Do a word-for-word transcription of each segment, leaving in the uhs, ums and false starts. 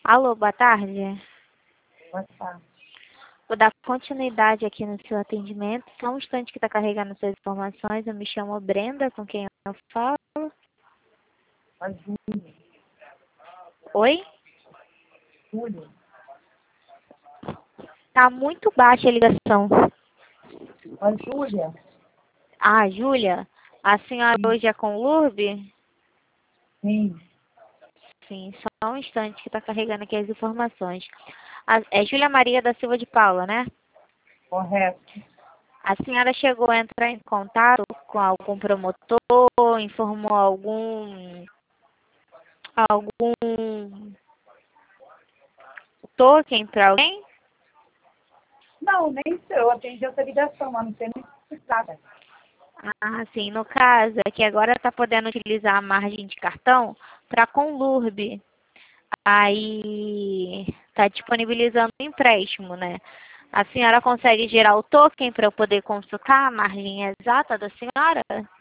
Alô, boa tarde. Boa tarde. Vou dar continuidade aqui no seu atendimento. Só um instante que está carregando suas informações. Eu me chamo Brenda, com quem eu falo. A Júlia. Oi? Júlia. Tá muito baixa a ligação. A Júlia. Ah, Júlia, a senhora Sim. hoje é com Lourbe? Sim. Sim, só um instante que está carregando aqui as informações. A- é Júlia Maria da Silva de Paula, né? Correto. A senhora chegou a entrar em contato com algum promotor, informou algum algum token para alguém? Não, nem sei. Eu atendi essa ligação, mas não sei nem se trata. Ah, sim. No caso, é que agora está podendo utilizar a margem de cartão para Conlurb. Aí está disponibilizando o empréstimo, né? A senhora consegue gerar o token para eu poder consultar a margem exata da senhora?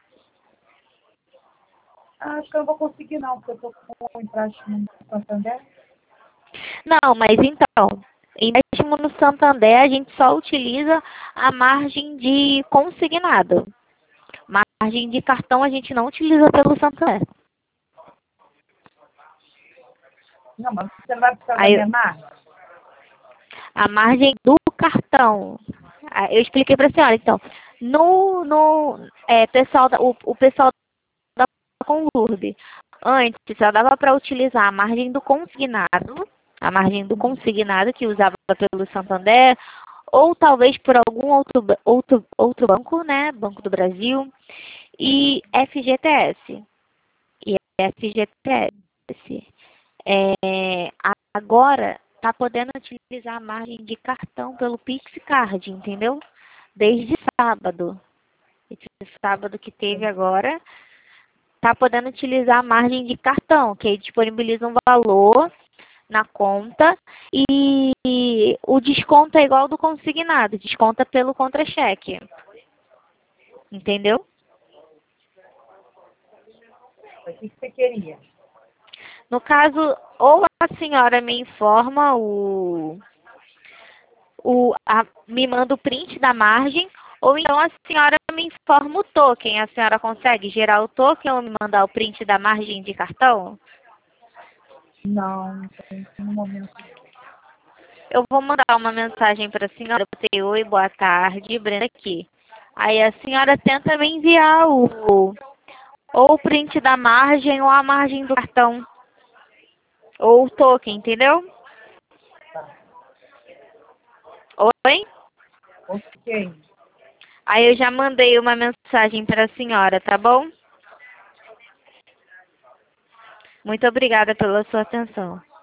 Acho que eu não vou conseguir não, porque eu tô com um empréstimo no Santander. Não, mas então, empréstimo no Santander a gente só utiliza a margem de consignado. Margem de cartão a gente não utiliza pelo Santander. Não, mas você não vai precisar da Aí, minha marca? a margem do cartão. Ah, eu expliquei para a senhora, então. No, no é, pessoal da, o, o pessoal da Conlurb, antes só dava para utilizar a margem do consignado, a margem do consignado que usava pelo Santander, ou talvez por algum outro, ba- outro, outro banco, né? Banco do Brasil, e F G T S. E F G T S. É, agora está podendo utilizar a margem de cartão pelo PixCard, entendeu? Desde sábado. Esse sábado que teve agora, está podendo utilizar a margem de cartão, que aí disponibiliza um valor na conta e o desconto é igual ao do consignado, desconta pelo contra-cheque. Entendeu? O que que você queria? No caso, ou a senhora me informa o o, a, me manda o print da margem, ou então a senhora me informa o token. A senhora consegue gerar o token ou me mandar o print da margem de cartão? Não, não tem no momento. Eu vou mandar uma mensagem para a senhora. Botei, oi, boa tarde, Brenda aqui. Aí a senhora tenta me enviar o, ou o print da margem ou a margem do cartão. Ou o token, entendeu? Tá. Oi? Ok. Aí eu já mandei uma mensagem para a senhora, tá bom? Muito obrigada pela sua atenção.